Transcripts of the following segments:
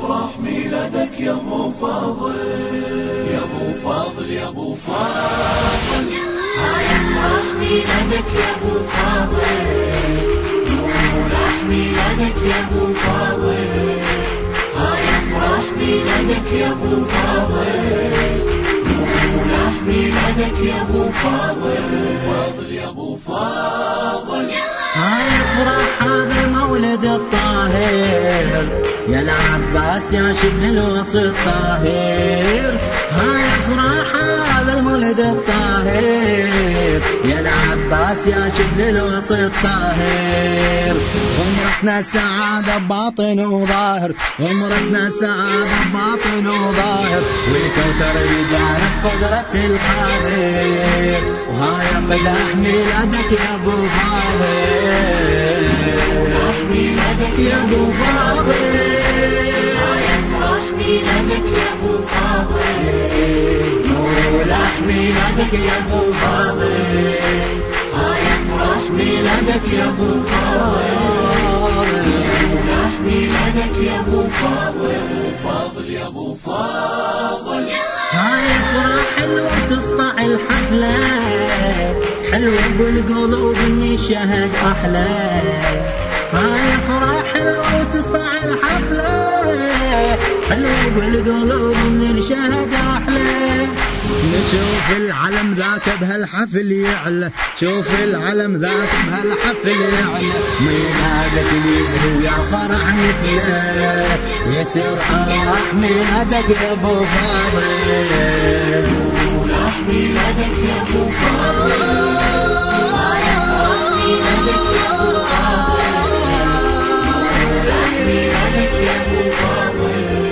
يفرح ميلادك يا ابو فاضل، يا ابو فاضل يا ابو فاضل. يفرح ميلادك يا ابو فاضل، يفرح ميلادك يا ابو فاضل. يفرح ميلادك يا ابو فاضل، يفرح ميلادك يا ابو فاضل، يا ابو فاضل. يفرح هذا المولد الطاهر يا العباس يا شبل الوصي الطاهر. يفرح هذا المولد الطاهر يا العباس يا شبل الوصي الطاهر. عمرتنا السعادة بباطن وظاهر، عمرتنا السعادة بباطن وظاهر، والكوثر يجعل بقدرة القادر. وهاي مدح ميلادك يا ابو فاضل، ميلادك يا ابو فاضل. يفرح ميلادك يا ابو فاضل، يفرح ميلادك يا ابو فاضل، يفرح ميلادك يا ابو فاضل، يفرح ميلادك يا ابو فاضل، يا ابو فاضل. يفرح حلوة تسطع الحفلة، حلوة بالقلوب اني شهد احلى. يفرح حلوة وتسطع الحفلة، حلوة بالقلوب من شهد احلى. نشوف العلم ذاك بهالحفل يعلى، شوف العلم ذاك بهالحفل يعلى. ميلادك يزهو يا فرح مثله، يسر ارواح ميلادك يا ابو فاضل، يفرح ميلادك يا ابو فاضل، يفرح ميلادك يا ابو فاضل، يفرح ميلادك يا ابو فاضل،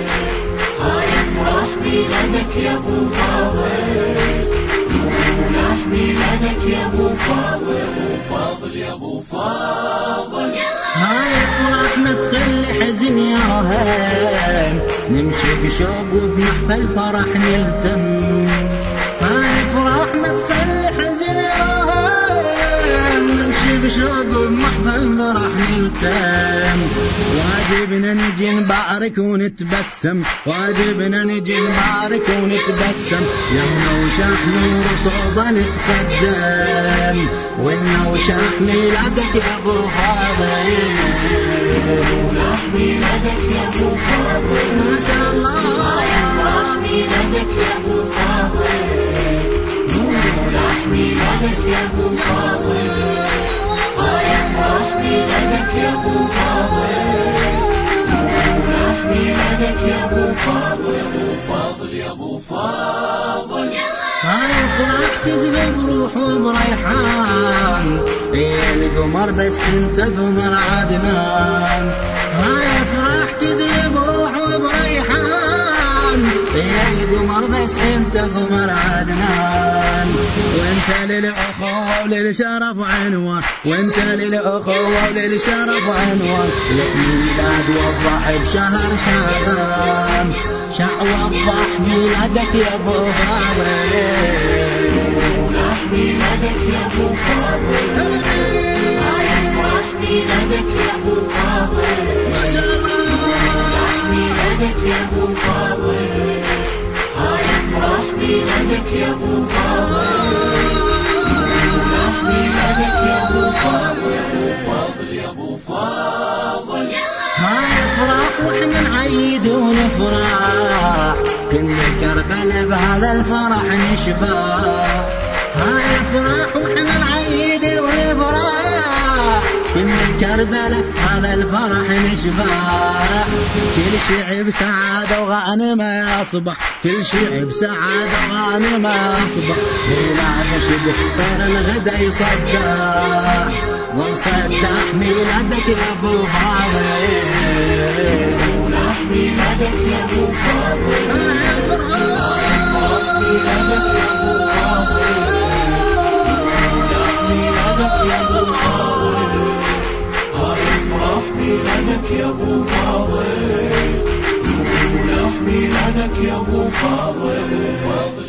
يفرح ميلادك يا ابو فاضل، يفرح ميلادك يا ابو فاضل، يا ابو فاضل. يفرح ما تخلي حزن يا رهان، نمشي بشوق وبمحفل فرح نلتم. يفرح ما تخلي حزن يا رهان، نمشي بشوق وبمحفل فرح نلتم. واجبنا نجي نبارك ونتبسم، واجبنا نجي نبارك ونتبسم. يمنا وشاح نور صوبة نتقدم، وإنا وشاح ميلادك يا ابو فاضل، يفرح ميلادك يا ابو فاضل، ما شاء الله. يفرح ميلادك يا ابو فاضل، يفرح ميلادك يا ابو فاضل، يفرح ميلادك يا ابو فاضل، يفرح ميلادك يا ابو فاضل، يا ابو فاضل. يفرح تزهي بروح وبريحان، يا القمر بس انت قمر عدنان. يفرح تزهي بروح وبريحان، يا القمر بس انت قمر عدنان. وانت للاخوة وللشرف عنوان، وانت للاخوة وللشرف عنوان. لك ميلاد وضح بشهر شعبان، وضح ميلادك يا ابو فاضل، يفرح ميلادك يا ابو فاضل، يفرح ميلادك يا ابو فاضل، ما شاء الله. ميلادك يا ابو فاضل، يفرح ميلادك يا ابو فاضل، يفرح ميلادك يا ابو فاضل، يا ابو فاضل. يفرح واحنا نعيد ونفرح، كل كربلاء بهذا الفرح نشفع. يفرح واحنا نعيد ونفرح، كل كربلاء هذا الفرح نشفع. كل شيء بسعادة وغانمة يصبح، كل شيء بسعادة وغانمة يصبح. ميلاد شبه طير الغدا يصدح، ونصدح ميلادك يا ابو فاضل، يفرح ميلادك يا ابو فاضل، يفرح ميلادك يا ابو فاضل، يفرح ميلادك يا ابو فاضل، يفرح ميلادك يا ابو فاضل، يفرح ميلادك يا ابو فاضل.